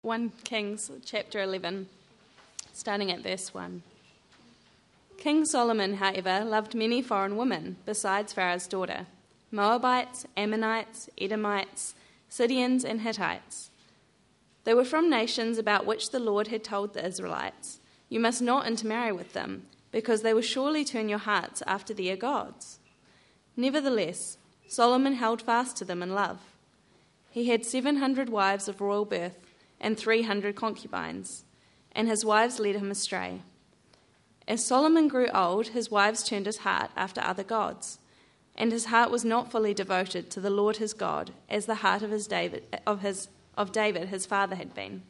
1 Kings chapter 11, starting at verse 1. King Solomon, however, loved many foreign women besides Pharaoh's daughter, Moabites, Ammonites, Edomites, Sidonians, and Hittites. They were from nations about which the Lord had told the Israelites, "You must not intermarry with them, because they will surely turn your hearts after their gods." Nevertheless, Solomon held fast to them in love. He had 700 wives of royal birth and 300 concubines, and his wives led him astray. As Solomon grew old, his wives turned his heart after other gods, and his heart was not fully devoted to the Lord his God, as the heart of David his father had been.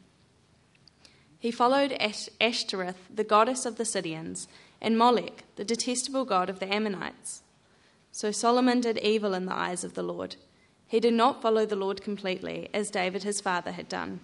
He followed Ashtoreth, the goddess of the Sidonians, and Molech, the detestable god of the Ammonites. So Solomon did evil in the eyes of the Lord. He did not follow the Lord completely, as David his father had done.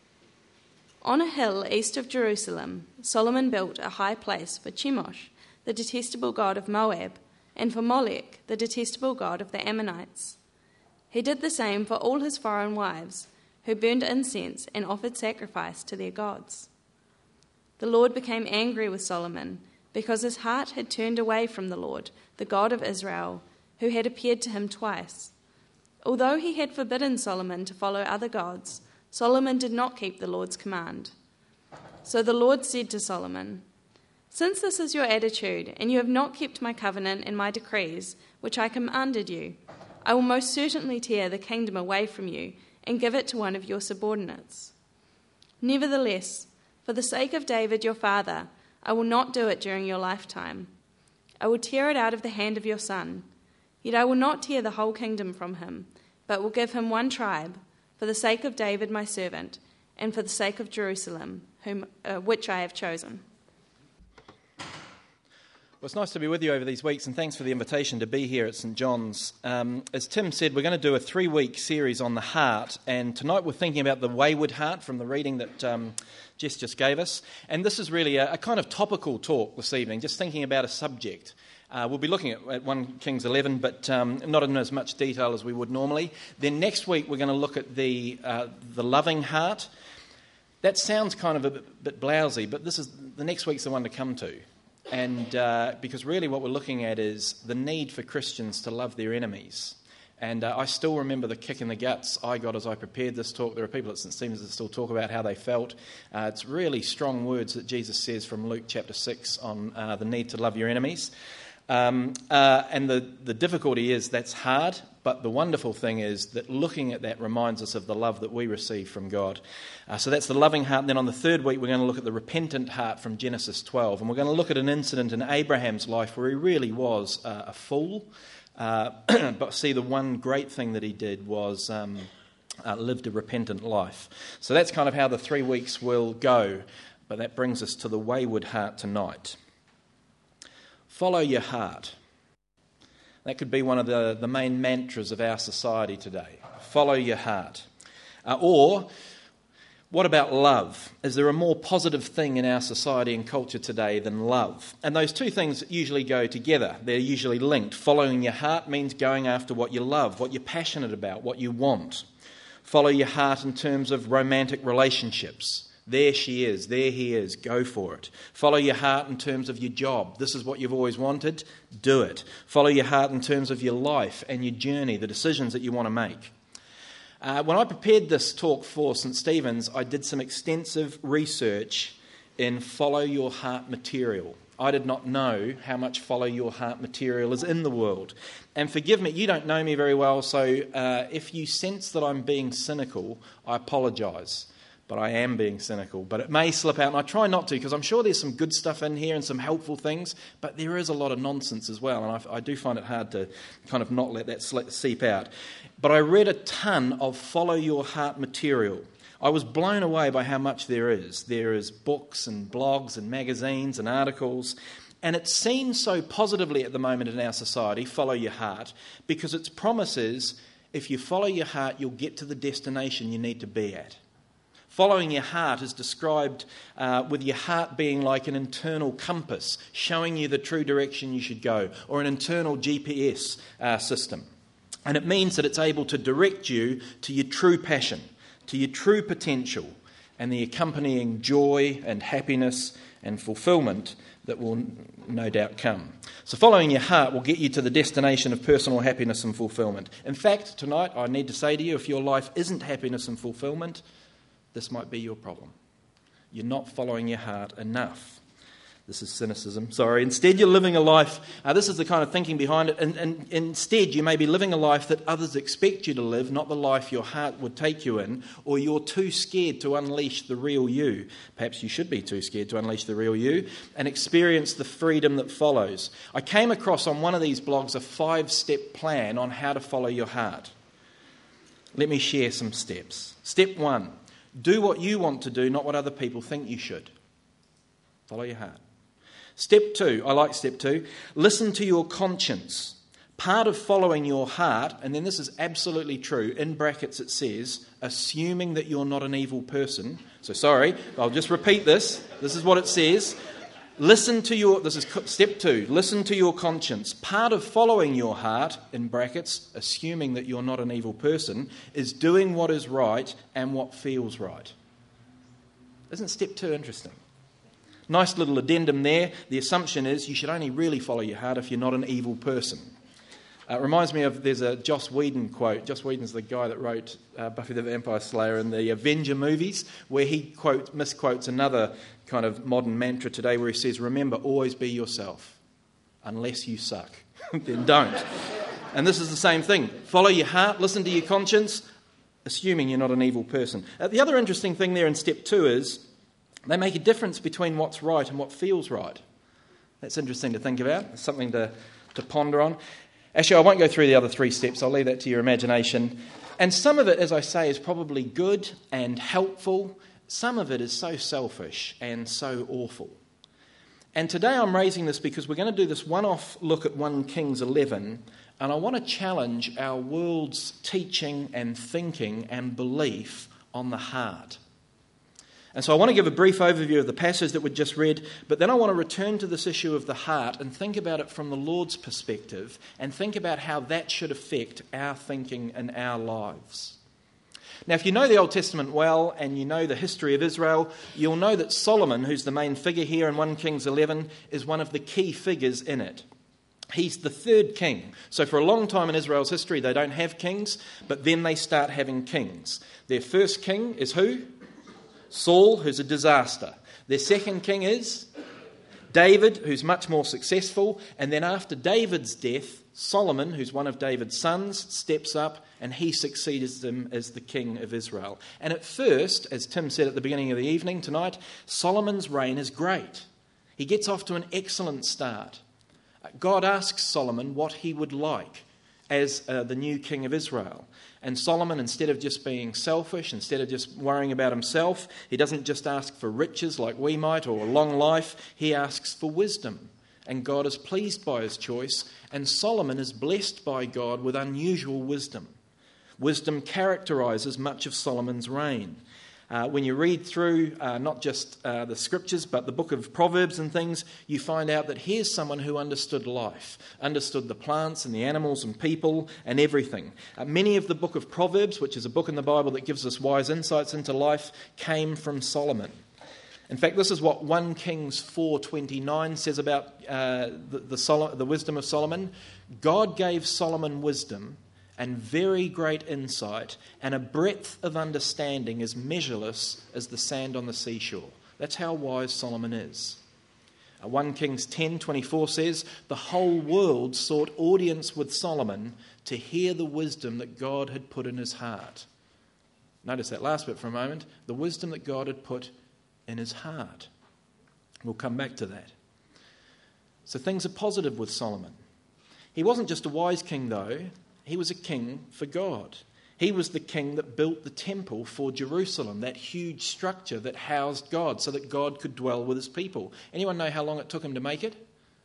On a hill east of Jerusalem, Solomon built a high place for Chemosh, the detestable god of Moab, and for Molech, the detestable god of the Ammonites. He did the same for all his foreign wives, who burned incense and offered sacrifice to their gods. The Lord became angry with Solomon, because his heart had turned away from the Lord, the God of Israel, who had appeared to him twice. Although he had forbidden Solomon to follow other gods, Solomon did not keep the Lord's command. So the Lord said to Solomon, "Since this is your attitude, and you have not kept my covenant and my decrees, which I commanded you, I will most certainly tear the kingdom away from you and give it to one of your subordinates. Nevertheless, for the sake of David your father, I will not do it during your lifetime. I will tear it out of the hand of your son. Yet I will not tear the whole kingdom from him, but will give him one tribe, for the sake of David my servant, and for the sake of Jerusalem, which I have chosen." Well, it's nice to be with you over these weeks, and thanks for the invitation to be here at St John's. As Tim said, we're going to do a 3-week series on the heart, and tonight we're thinking about the wayward heart from the reading that Jess just gave us. And this is really a kind of topical talk this evening, just thinking about a subject. We'll be looking at 1 Kings 11, but not in as much detail as we would normally. Then next week we're going to look at the loving heart. That sounds kind of a bit blousy, but the next week's the one to come to. And because really what we're looking at is the need for Christians to love their enemies. And I still remember the kick in the guts I got as I prepared this talk. There are people at St Stephen's that still talk about how they felt. It's really strong words that Jesus says from Luke chapter 6 on the need to love your enemies. And the difficulty is that's hard, but the wonderful thing is that looking at that reminds us of the love that we receive from God. So that's the loving heart. And then on the 3rd week, we're going to look at the repentant heart from Genesis 12. And we're going to look at an incident in Abraham's life where he really was a fool. But see, the one great thing that he did was lived a repentant life. So that's kind of how the 3 weeks will go. But that brings us to the wayward heart tonight. Follow your heart. That could be one of the main mantras of our society today. Follow your heart. Or, what about love? Is there a more positive thing in our society and culture today than love? And those two things usually go together. They're usually linked. Following your heart means going after what you love, what you're passionate about, what you want. Follow your heart in terms of romantic relationships. There she is, there he is, go for it. Follow your heart in terms of your job. This is what you've always wanted, do it. Follow your heart in terms of your life and your journey, the decisions that you want to make. When I prepared this talk for St Stephen's, I did some extensive research in follow your heart material. I did not know how much follow your heart material is in the world. And forgive me, you don't know me very well, so if you sense that I'm being cynical, I apologise. But I am being cynical. But it may slip out, and I try not to, because I'm sure there's some good stuff in here and some helpful things, but there is a lot of nonsense as well, and I do find it hard to kind of not let that seep out. But I read a ton of follow your heart material. I was blown away by how much there is. There is books and blogs and magazines and articles, and it seems so positively at the moment in our society, follow your heart, because its promise is if you follow your heart, you'll get to the destination you need to be at. Following your heart is described with your heart being like an internal compass, showing you the true direction you should go, or an internal GPS system. And it means that it's able to direct you to your true passion, to your true potential, and the accompanying joy and happiness and fulfillment that will no doubt come. So following your heart will get you to the destination of personal happiness and fulfillment. In fact, tonight I need to say to you, if your life isn't happiness and fulfillment, this might be your problem. You're not following your heart enough. This is cynicism, sorry. Instead, you're living a life, this is the kind of thinking behind it, and instead you may be living a life that others expect you to live, not the life your heart would take you in, or you're too scared to unleash the real you. Perhaps you should be too scared to unleash the real you and experience the freedom that follows. I came across on one of these blogs a 5-step plan on how to follow your heart. Let me share some steps. Step 1, do what you want to do, not what other people think you should. Follow your heart. Step 2, I like step 2, listen to your conscience. Part of following your heart, and then this is absolutely true, in brackets it says, assuming that you're not an evil person. So sorry, I'll just repeat this. This is what it says. This is step 2, listen to your conscience. Part of following your heart, in brackets, assuming that you're not an evil person, is doing what is right and what feels right. Isn't step 2 interesting? Nice little addendum there. The assumption is you should only really follow your heart if you're not an evil person. It reminds me of, there's a Joss Whedon quote. Joss Whedon's the guy that wrote Buffy the Vampire Slayer and the Avenger movies, where he misquotes another kind of modern mantra today where he says, remember, always be yourself. Unless you suck, then don't. And this is the same thing. Follow your heart, listen to your conscience, assuming you're not an evil person. The other interesting thing there in step 2 is, they make a difference between what's right and what feels right. That's interesting to think about. It's something to ponder on. Actually, I won't go through the other 3 steps. I'll leave that to your imagination. And some of it, as I say, is probably good and helpful. Some of it is so selfish and so awful. And today I'm raising this because we're going to do this one-off look at 1 Kings 11, and I want to challenge our world's teaching and thinking and belief on the heart. And so I want to give a brief overview of the passage that we just read, but then I want to return to this issue of the heart and think about it from the Lord's perspective and think about how that should affect our thinking and our lives. Now, if you know the Old Testament well and you know the history of Israel, you'll know that Solomon, who's the main figure here in 1 Kings 11, is one of the key figures in it. He's the 3rd king. So for a long time in Israel's history, they don't have kings, but then they start having kings. Their first king is who? Saul, who's a disaster. Their second king is David, who's much more successful. And then after David's death, Solomon, who's one of David's sons, steps up and he succeeds him as the king of Israel. And at first, as Tim said at the beginning of the evening tonight, Solomon's reign is great. He gets off to an excellent start. God asks Solomon what he would like as the new king of Israel. And Solomon, instead of just being selfish, instead of just worrying about himself, he doesn't just ask for riches like we might or a long life, he asks for wisdom. And God is pleased by his choice, and Solomon is blessed by God with unusual wisdom. Wisdom characterises much of Solomon's reign. When you read through not just the scriptures, but the book of Proverbs and things, you find out that here's someone who understood life, understood the plants and the animals and people and everything. Many of the book of Proverbs, which is a book in the Bible that gives us wise insights into life, came from Solomon. In fact, this is what 1 Kings 4:29 says about the wisdom of Solomon. God gave Solomon wisdom and very great insight, and a breadth of understanding as measureless as the sand on the seashore. That's how wise Solomon is. 1 Kings 10:24 says, the whole world sought audience with Solomon to hear the wisdom that God had put in his heart. Notice that last bit for a moment. The wisdom that God had put in his heart. We'll come back to that. So things are positive with Solomon. He wasn't just a wise king, though. He was a king for God. He was the king that built the temple for Jerusalem, that huge structure that housed God so that God could dwell with his people. Anyone know how long it took him to make it?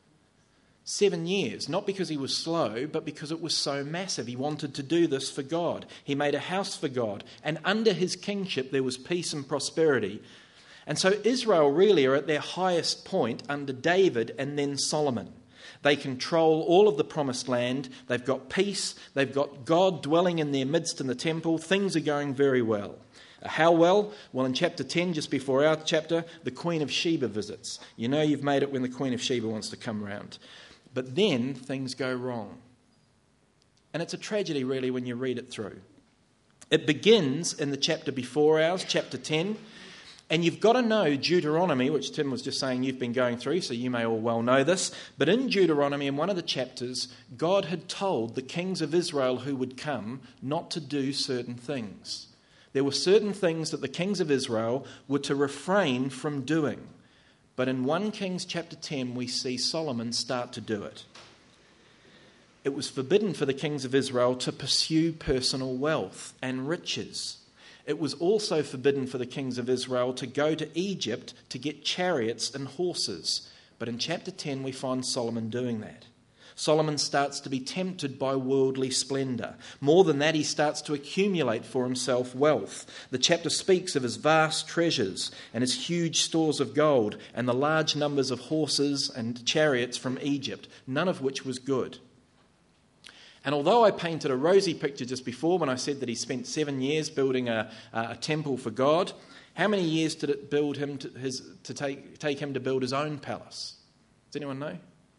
7 years, not because he was slow, but because it was so massive. He wanted to do this for God. He made a house for God, and under his kingship there was peace and prosperity. And so Israel really are at their highest point under David and then Solomon. They control all of the promised land. They've got peace. They've got God dwelling in their midst in the temple. Things are going very well. How well? Well, in chapter 10, just before our chapter, the Queen of Sheba visits. You know you've made it when the Queen of Sheba wants to come round. But then things go wrong. And it's a tragedy, really, when you read it through. It begins in the chapter before ours, chapter 10. And you've got to know Deuteronomy, which Tim was just saying you've been going through, so you may all well know this. But in Deuteronomy, in one of the chapters, God had told the kings of Israel who would come not to do certain things. There were certain things that the kings of Israel were to refrain from doing. But in 1 Kings chapter 10, we see Solomon start to do it. It was forbidden for the kings of Israel to pursue personal wealth and riches. It was also forbidden for the kings of Israel to go to Egypt to get chariots and horses. But in chapter 10 we find Solomon doing that. Solomon starts to be tempted by worldly splendour. More than that, he starts to accumulate for himself wealth. The chapter speaks of his vast treasures and his huge stores of gold and the large numbers of horses and chariots from Egypt, none of which was good. And although I painted a rosy picture just before when I said that he spent 7 years building a temple for God, how many years did it build him to take him to build his own palace? Does anyone know?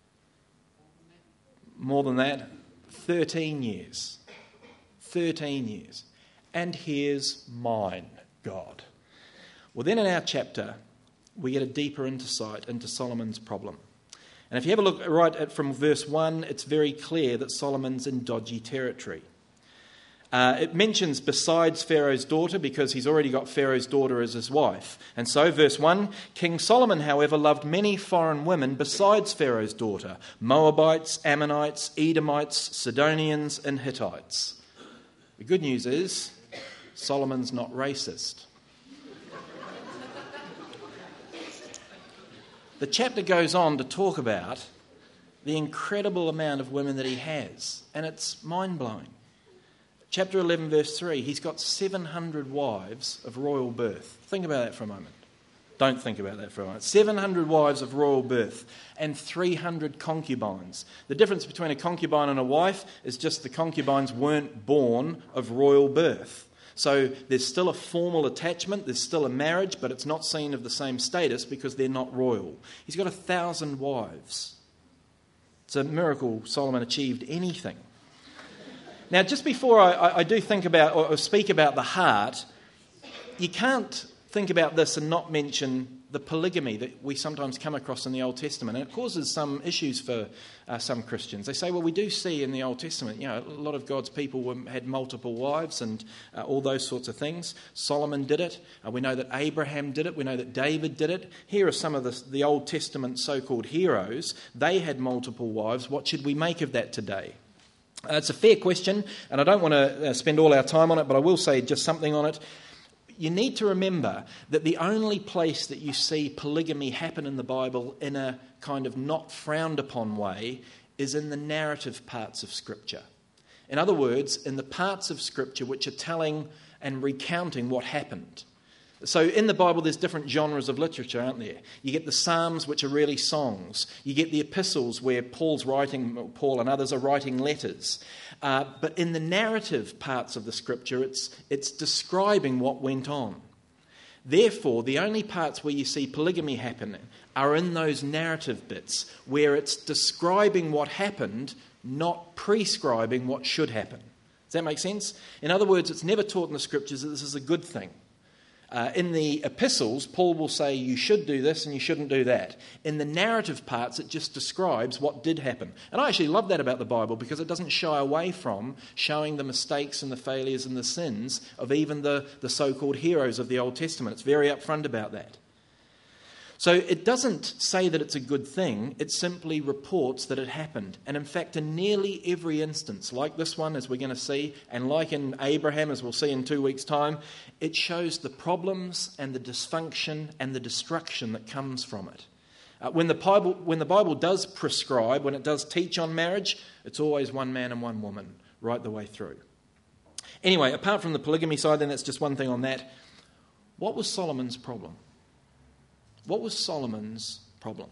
More than that, 13 years. 13 years. And here's mine, God. Well, then in our chapter, we get a deeper insight into Solomon's problem. And if you have a look right from verse 1, it's very clear that Solomon's in dodgy territory. It mentions besides Pharaoh's daughter because he's already got Pharaoh's daughter as his wife. And so, verse 1, King Solomon, however, loved many foreign women besides Pharaoh's daughter, Moabites, Ammonites, Edomites, Sidonians, and Hittites. The good news is Solomon's not racist. The chapter goes on to talk about the incredible amount of women that he has, and it's mind-blowing. Chapter 11, verse 3, he's got 700 wives of royal birth. Think about that for a moment. Don't think about that for a moment. 700 wives of royal birth and 300 concubines. The difference between a concubine and a wife is just the concubines weren't born of royal birth. So there's still a formal attachment, there's still a marriage, but it's not seen of the same status because they're not royal. He's got 1,000 wives. It's a miracle Solomon achieved anything. Now, just before I do think about or speak about the heart, you can't think about this and not mention the polygamy that we sometimes come across in the Old Testament. And it causes some issues for some Christians. They say, well, we do see in the Old Testament, a lot of God's people had multiple wives and all those sorts of things. Solomon did it. We know that Abraham did it. We know that David did it. Here are some of the Old Testament so-called heroes. They had multiple wives. What should we make of that today? It's a fair question, and I don't want to spend all our time on it, but I will say just something on it. You need to remember that the only place that you see polygamy happen in the Bible in a kind of not frowned upon way is in the narrative parts of Scripture. In other words, in the parts of Scripture which are telling and recounting what happened. So in the Bible there's different genres of literature, aren't there? You get the Psalms, which are really songs. You get the epistles where Paul and others are writing letters. But in the narrative parts of the Scripture, it's describing what went on. Therefore, the only parts where you see polygamy happening are in those narrative bits where it's describing what happened, not prescribing what should happen. Does that make sense? In other words, it's never taught in the Scriptures that this is a good thing. In the epistles, Paul will say you should do this and you shouldn't do that. In the narrative parts, it just describes what did happen. And I actually love that about the Bible because it doesn't shy away from showing the mistakes and the failures and the sins of even the so-called heroes of the Old Testament. It's very upfront about that. So it doesn't say that it's a good thing, it simply reports that it happened. And in fact, in nearly every instance, like this one, as we're going to see, and like in Abraham, as we'll see in 2 weeks' time, it shows the problems and the dysfunction and the destruction that comes from it. When the Bible does prescribe, when it does teach on marriage, it's always one man and one woman, right the way through. Anyway, apart from the polygamy side, then that's just one thing on that. What was Solomon's problem? What was Solomon's problem?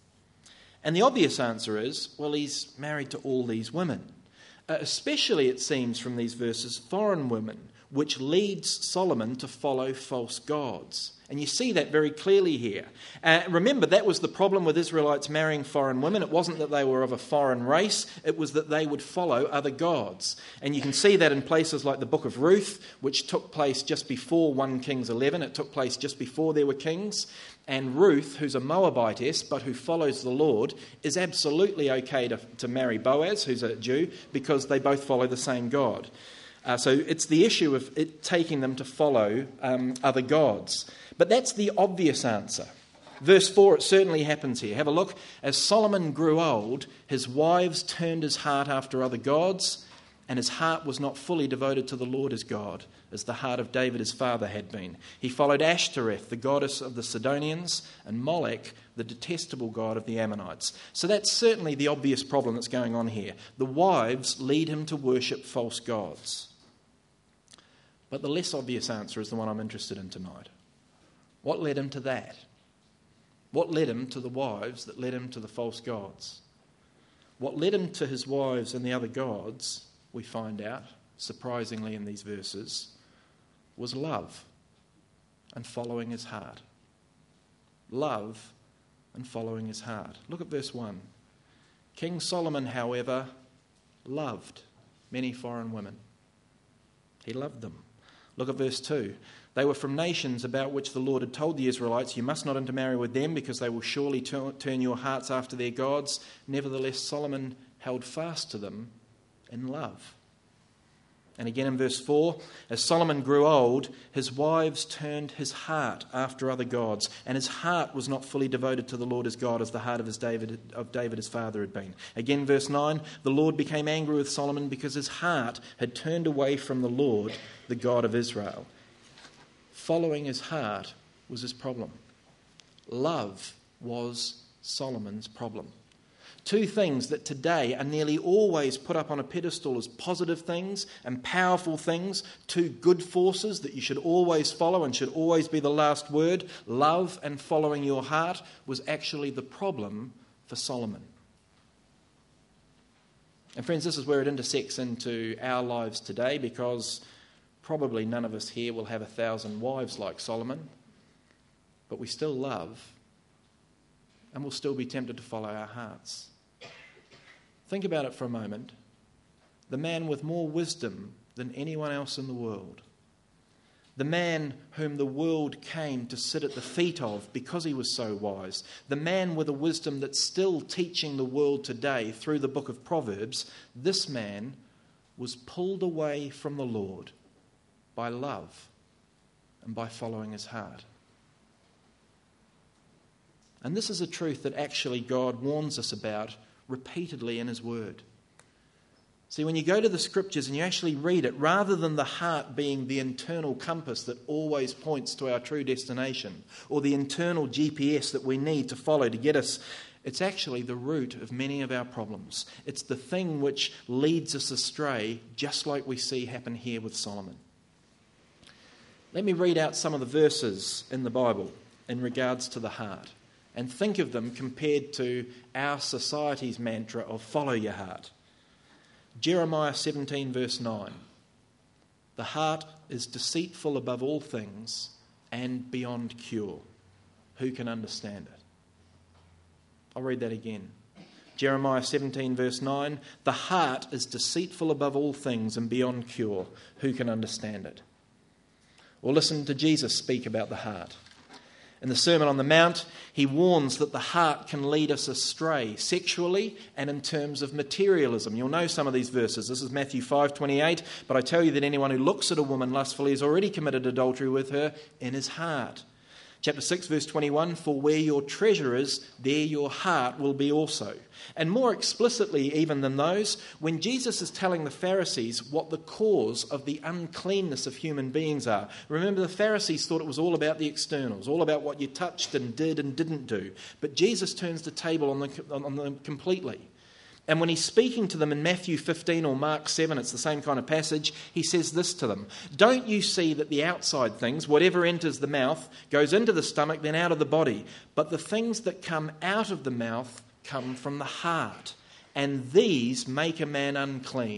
And the obvious answer is, well, he's married to all these women. Especially, it seems from these verses, foreign women. which leads Solomon to follow false gods. And you see that very clearly here. Remember, that was the problem with Israelites marrying foreign women. It wasn't that they were of a foreign race, it was that they would follow other gods. And you can see that in places like the book of Ruth, which took place just before 1 Kings 11. It took place just before there were kings. And Ruth, who's a Moabitess but who follows the Lord, is absolutely okay to marry Boaz, who's a Jew, because they both follow the same God. So it's the issue of it taking them to follow other gods. But that's the obvious answer. Verse 4, it certainly happens here. Have a look. As Solomon grew old, his wives turned his heart after other gods, and his heart was not fully devoted to the Lord his God, as the heart of David his father had been. He followed Ashtoreth, the goddess of the Sidonians, and Molech, the detestable god of the Ammonites. So that's certainly the obvious problem that's going on here. The wives lead him to worship false gods. But the less obvious answer is the one I'm interested in tonight. What led him to that? What led him to the wives that led him to the false gods? What led him to his wives and the other gods, we find out, surprisingly in these verses, was love and following his heart. Love and following his heart. Look at verse 1. King Solomon, however, loved many foreign women. He loved them. Look at verse 2. They were from nations about which the Lord had told the Israelites, you must not intermarry with them because they will surely turn your hearts after their gods. Nevertheless, Solomon held fast to them in love. And again in verse 4, as Solomon grew old, his wives turned his heart after other gods, and his heart was not fully devoted to the Lord his God as the heart of David his father had been. Again, verse 9, the Lord became angry with Solomon because his heart had turned away from the Lord, the God of Israel. Following his heart was his problem. Love was Solomon's problem. Two things that today are nearly always put up on a pedestal as positive things and powerful things, two good forces that you should always follow and should always be the last word, love and following your heart, was actually the problem for Solomon. And friends, this is where it intersects into our lives today, because probably none of us here will have 1,000 wives like Solomon, but we still love and we'll still be tempted to follow our hearts. Think about it for a moment. The man with more wisdom than anyone else in the world, the man whom the world came to sit at the feet of because he was so wise, the man with a wisdom that's still teaching the world today through the book of Proverbs, this man was pulled away from the Lord by love and by following his heart. And this is a truth that actually God warns us about repeatedly in his word. See, when you go to the scriptures and you actually read it, rather than the heart being the internal compass that always points to our true destination, or the internal GPS that we need to follow to get us, it's actually the root of many of our problems. It's the thing which leads us astray, just like we see happen here with Solomon. Let me read out some of the verses in the Bible in regards to the heart, and think of them compared to our society's mantra of follow your heart. Jeremiah 17 verse 9. The heart is deceitful above all things and beyond cure. Who can understand it? I'll read that again. Jeremiah 17 verse 9. The heart is deceitful above all things and beyond cure. Who can understand it? Or listen to Jesus speak about the heart. In the Sermon on the Mount, he warns that the heart can lead us astray sexually and in terms of materialism. You'll know some of these verses. This is Matthew 5:28. But I tell you that anyone who looks at a woman lustfully has already committed adultery with her in his heart. Chapter 6 verse 21, for where your treasure is, there your heart will be also. And more explicitly even than those, when Jesus is telling the Pharisees what the cause of the uncleanness of human beings are. Remember, the Pharisees thought it was all about the externals, all about what you touched and did and didn't do. But Jesus turns the table on them completely. And when he's speaking to them in Matthew 15 or Mark 7, it's the same kind of passage, he says this to them. Don't you see that the outside things, whatever enters the mouth, goes into the stomach, then out of the body? But the things that come out of the mouth come from the heart, and these make a man unclean.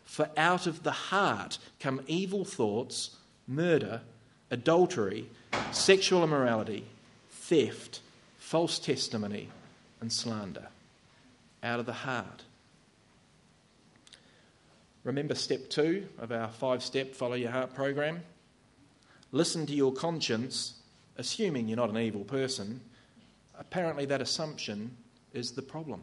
For out of the heart come evil thoughts, murder, adultery, sexual immorality, theft, false testimony, and slander. Out of the heart. Remember step 2 of our 5-step Follow Your Heart program? Listen to your conscience, assuming you're not an evil person. Apparently that assumption is the problem.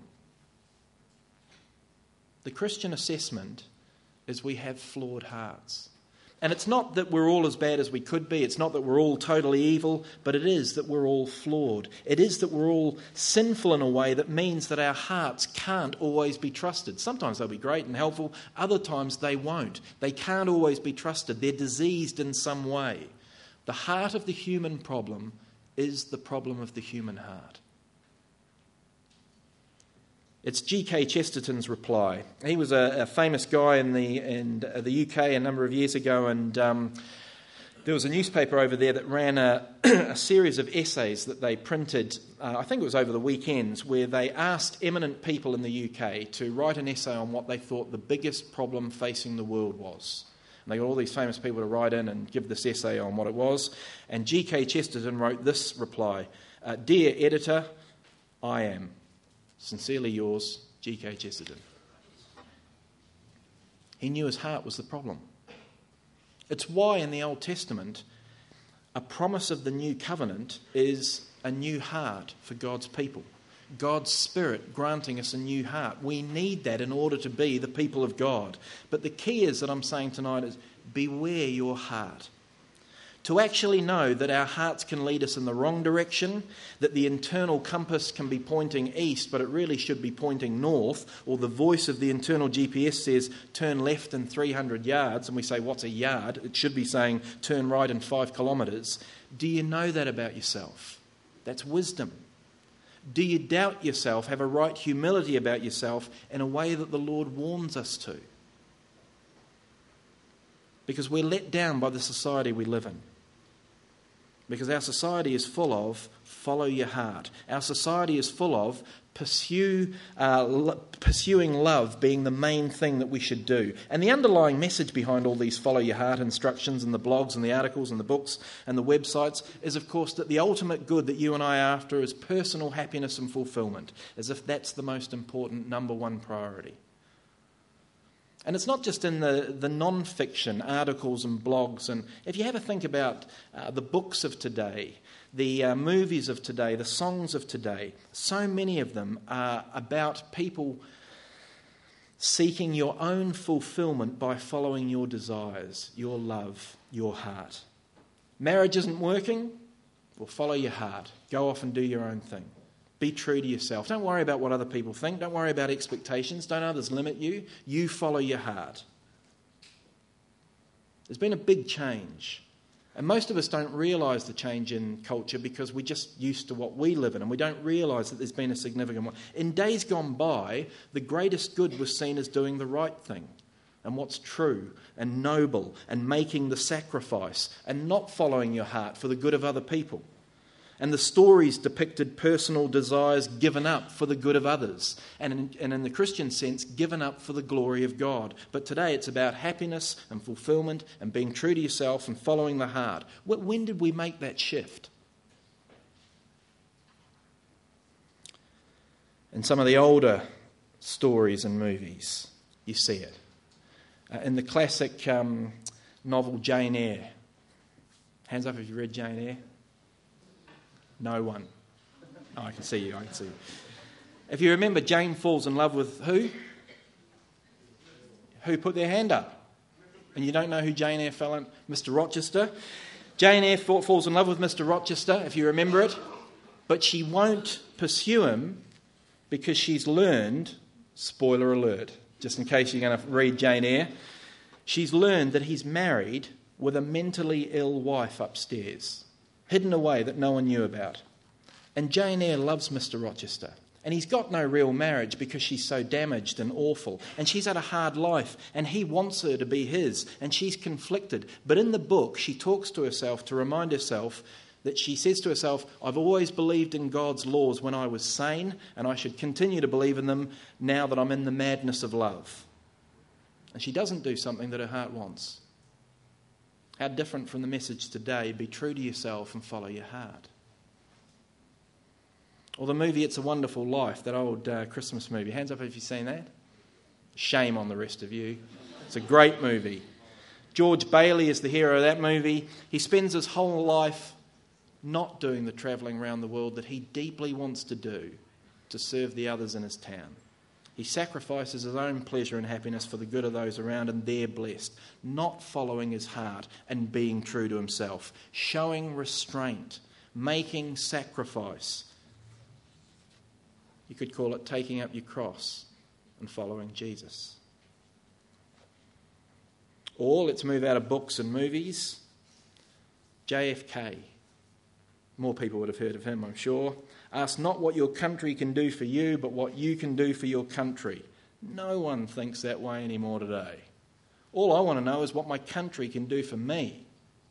The Christian assessment is we have flawed hearts. And it's not that we're all as bad as we could be. It's not that we're all totally evil, but it is that we're all flawed. It is that we're all sinful in a way that means that our hearts can't always be trusted. Sometimes they'll be great and helpful. Other times they won't. They can't always be trusted. They're diseased in some way. The heart of the human problem is the problem of the human heart. It's G.K. Chesterton's reply. He was a famous guy in the UK a number of years ago, and there was a newspaper over there that ran a series of essays that they printed, I think it was over the weekends, where they asked eminent people in the UK to write an essay on what they thought the biggest problem facing the world was. And they got all these famous people to write in and give this essay on what it was. And G.K. Chesterton wrote this reply, "Dear editor, I am. Sincerely yours, G.K. Chesterton." He knew his heart was the problem. It's why in the Old Testament, a promise of the new covenant is a new heart for God's people. God's Spirit granting us a new heart. We need that in order to be the people of God. But the key is that I'm saying tonight is beware your heart. To actually know that our hearts can lead us in the wrong direction, that the internal compass can be pointing east, but it really should be pointing north, or the voice of the internal GPS says, turn left in 300 yards, and we say, what's a yard? It should be saying, turn right in 5 kilometres. Do you know that about yourself? That's wisdom. Do you doubt yourself, have a right humility about yourself in a way that the Lord warns us to? Because we're let down by the society we live in. Because our society is full of follow your heart. Our society is full of pursuing love being the main thing that we should do. And the underlying message behind all these follow your heart instructions and the blogs and the articles and the books and the websites is, of course, that the ultimate good that you and I are after is personal happiness and fulfillment, as if that's the most important number one priority. And it's not just in the non-fiction articles and blogs. And if you have a think about the books of today, the movies of today, the songs of today, so many of them are about people seeking your own fulfillment by following your desires, your love, your heart. Marriage isn't working? Well, follow your heart. Go off and do your own thing. Be true to yourself. Don't worry about what other people think. Don't worry about expectations. Don't others limit you. You follow your heart. There's been a big change. And most of us don't realise the change in culture because we're just used to what we live in, and we don't realise that there's been a significant one. In days gone by, the greatest good was seen as doing the right thing and what's true and noble and making the sacrifice and not following your heart for the good of other people. And the stories depicted personal desires given up for the good of others. And in the Christian sense, given up for the glory of God. But today it's about happiness and fulfillment and being true to yourself and following the heart. When did we make that shift? In some of the older stories and movies, you see it. In the classic novel Jane Eyre. Hands up if you read Jane Eyre. No one. Oh, I can see you. If you remember, Jane falls in love with who? Who put their hand up? And you don't know who Jane Eyre fell in? Mr. Rochester. Jane Eyre falls in love with Mr. Rochester, if you remember it. But she won't pursue him because she's learned, spoiler alert, just in case you're going to read Jane Eyre, she's learned that he's married with a mentally ill wife upstairs, hidden away that no one knew about. And Jane Eyre loves Mr. Rochester. And he's got no real marriage because she's so damaged and awful. And she's had a hard life. And he wants her to be his. And she's conflicted. But in the book, she talks to herself to remind herself that she says to herself, I've always believed in God's laws when I was sane. And I should continue to believe in them now that I'm in the madness of love. And she doesn't do something that her heart wants. How different from the message today, be true to yourself and follow your heart. Or the movie It's a Wonderful Life, that old Christmas movie. Hands up if you've seen that. Shame on the rest of you. It's a great movie. George Bailey is the hero of that movie. He spends his whole life not doing the travelling around the world that he deeply wants to do to serve the others in his town. He sacrifices his own pleasure and happiness for the good of those around, and they're blessed. Not following his heart and being true to himself. Showing restraint. Making sacrifice. You could call it taking up your cross and following Jesus. Or, let's move out of books and movies. JFK. More people would have heard of him, I'm sure. Ask not what your country can do for you, but what you can do for your country. No one thinks that way anymore today. All I want to know is what my country can do for me.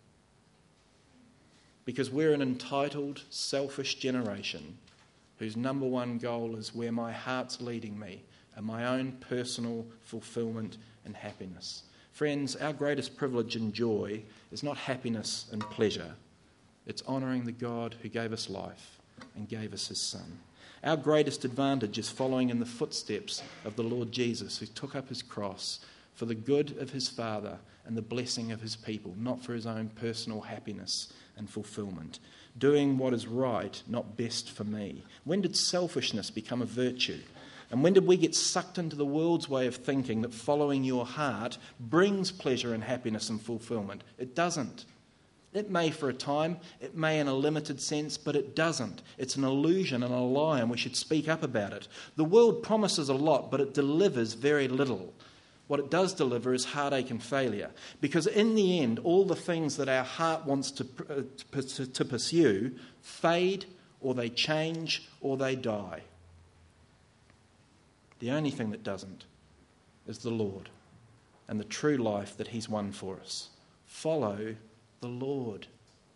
Because we're an entitled, selfish generation whose number one goal is where my heart's leading me and my own personal fulfilment and happiness. Friends, our greatest privilege and joy is not happiness and pleasure. It's honouring the God who gave us life and gave us his Son. Our greatest advantage is following in the footsteps of the Lord Jesus, who took up his cross for the good of his Father and the blessing of his people, not for his own personal happiness and fulfilment. Doing what is right, not best for me. When did selfishness become a virtue? And when did we get sucked into the world's way of thinking that following your heart brings pleasure and happiness and fulfilment? It doesn't. It may for a time, it may in a limited sense, but it doesn't. It's an illusion and a lie, and we should speak up about it. The world promises a lot, but it delivers very little. What it does deliver is heartache and failure. Because in the end, all the things that our heart wants to pursue fade, or they change, or they die. The only thing that doesn't is the Lord and the true life that he's won for us. Follow the Lord.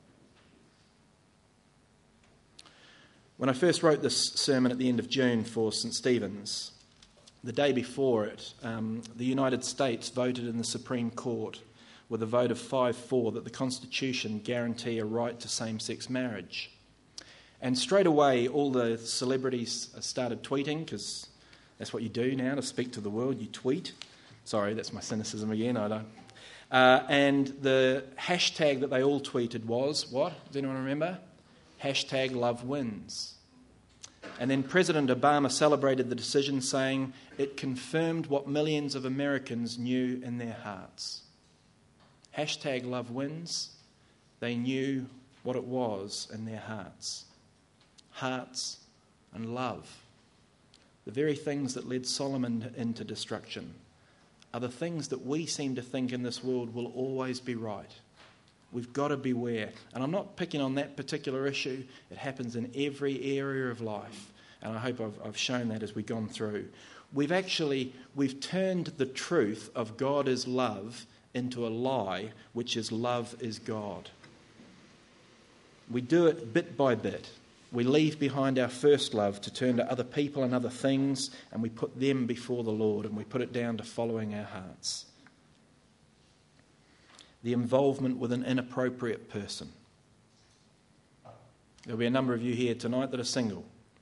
When I first wrote this sermon at the end of June for St. Stephen's, the day before it, the United States voted in the Supreme Court with a vote of 5-4 that the Constitution guarantee a right to same-sex marriage. And straight away, all the celebrities started tweeting, because that's what you do now to speak to the world, you tweet. Sorry, that's my cynicism again, I don't. And the hashtag that they all tweeted was, what? Does anyone remember? Hashtag love wins. And then President Obama celebrated the decision, saying it confirmed what millions of Americans knew in their hearts. Hashtag love wins. They knew what it was in their hearts. Hearts and love. The very things that led Solomon into destruction are the things that we seem to think in this world will always be right. We've got to beware. And I'm not picking on that particular issue. It happens in every area of life. And I hope I've shown that as we've gone through. We've turned the truth of God is love into a lie, which is love is God. We do it bit by bit. We leave behind our first love to turn to other people and other things, and we put them before the Lord, and we put it down to following our hearts. The involvement with an inappropriate person. There'll be a number of you here tonight that are single.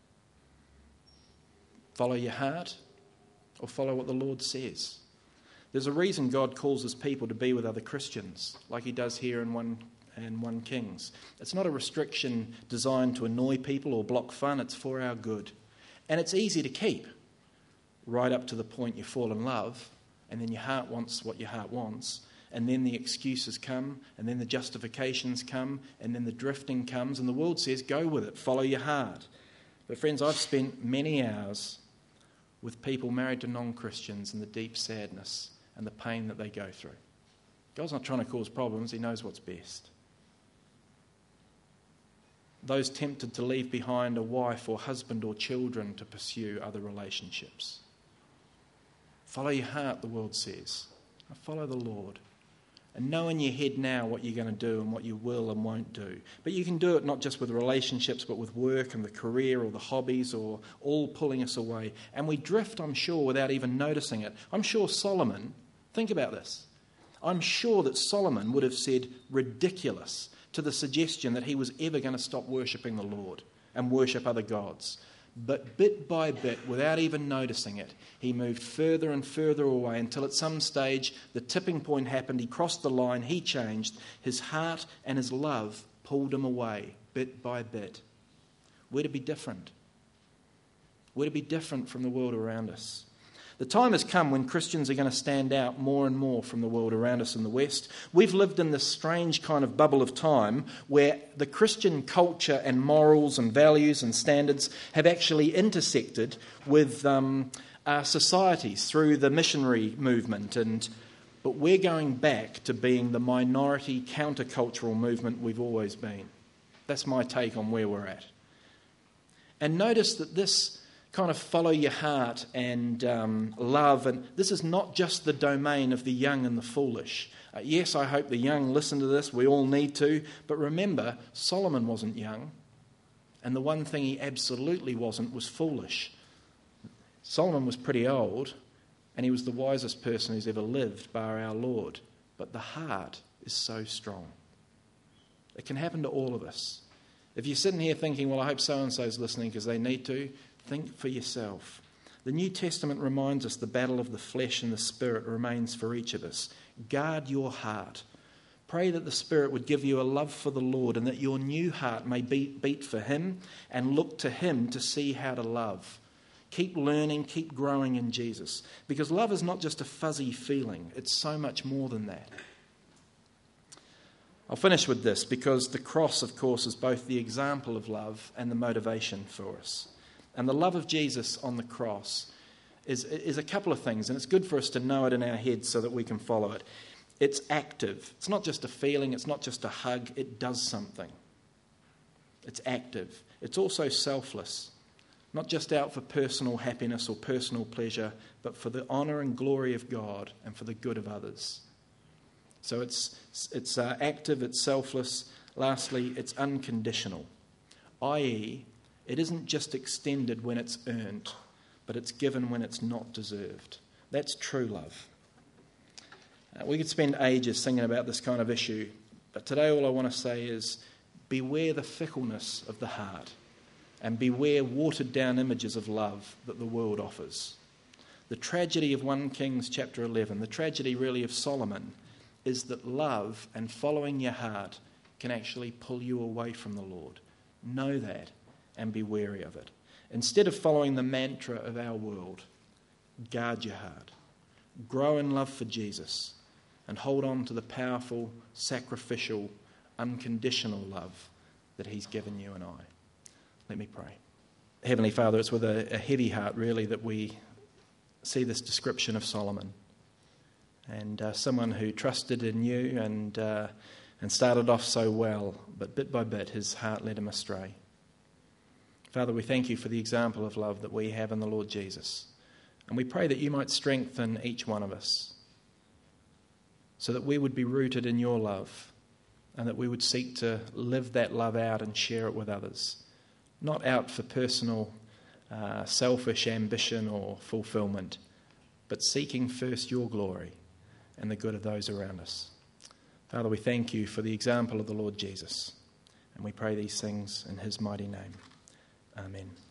Follow your heart or follow what the Lord says. There's a reason God calls his people to be with other Christians, like he does here in 1 Kings. It's not a restriction designed to annoy people or block fun, it's for our good. And it's easy to keep, right up to the point you fall in love, and then your heart wants what your heart wants, and then the excuses come, and then the justifications come, and then the drifting comes, and the world says, go with it, follow your heart. But friends, I've spent many hours with people married to non-Christians and the deep sadness and the pain that they go through. God's not trying to cause problems, he knows what's best. Those tempted to leave behind a wife or husband or children to pursue other relationships. Follow your heart, the world says. Follow the Lord. And know in your head now what you're going to do and what you will and won't do. But you can do it not just with relationships, but with work and the career or the hobbies, or all pulling us away. And we drift, I'm sure, without even noticing it. I'm sure Solomon Think about this. I'm sure that Solomon would have said ridiculous to the suggestion that he was ever going to stop worshipping the Lord and worship other gods. But bit by bit, without even noticing it, he moved further and further away until at some stage the tipping point happened. He crossed the line, he changed. His heart and his love pulled him away bit by bit. We're to be different. We're to be different from the world around us. The time has come when Christians are going to stand out more and more from the world around us in the West. We've lived in this strange kind of bubble of time where the Christian culture and morals and values and standards have actually intersected with our societies through the missionary movement. But we're going back to being the minority countercultural movement we've always been. That's my take on where we're at. And notice that this kind of follow your heart and love, and this is not just the domain of the young and the foolish. Yes, I hope the young listen to this. We all need to. But remember, Solomon wasn't young, and the one thing he absolutely wasn't was foolish. Solomon was pretty old, and he was the wisest person who's ever lived, bar our Lord. But the heart is so strong. It can happen to all of us. If you're sitting here thinking, well, I hope so-and-so's listening because they need to, think for yourself. The New Testament reminds us the battle of the flesh and the spirit remains for each of us. Guard your heart. Pray that the Spirit would give you a love for the Lord and that your new heart may beat for Him and look to Him to see how to love. Keep learning, keep growing in Jesus. Because love is not just a fuzzy feeling. It's so much more than that. I'll finish with this because the cross, of course, is both the example of love and the motivation for us. And the love of Jesus on the cross is a couple of things, and it's good for us to know it in our heads so that we can follow it. It's active. It's not just a feeling. It's not just a hug. It does something. It's active. It's also selfless, not just out for personal happiness or personal pleasure, but for the honour and glory of God and for the good of others. So it's active, it's selfless. Lastly, it's unconditional, i.e., it isn't just extended when it's earned, but it's given when it's not deserved. That's true love. We could spend ages singing about this kind of issue, but today all I want to say is beware the fickleness of the heart and beware watered down images of love that the world offers. The tragedy of 1 Kings chapter 11, the tragedy really of Solomon, is that love and following your heart can actually pull you away from the Lord. Know that and be wary of it. Instead of following the mantra of our world, guard your heart. Grow in love for Jesus and hold on to the powerful, sacrificial, unconditional love that He's given you and I. Let me pray. Heavenly Father, it's with a heavy heart really that we see this description of Solomon and someone who trusted in you and started off so well, but bit by bit his heart led him astray. Father, we thank you for the example of love that we have in the Lord Jesus. And we pray that you might strengthen each one of us so that we would be rooted in your love and that we would seek to live that love out and share it with others. Not out for personal, selfish ambition or fulfillment, but seeking first your glory and the good of those around us. Father, we thank you for the example of the Lord Jesus. And we pray these things in his mighty name. Amen.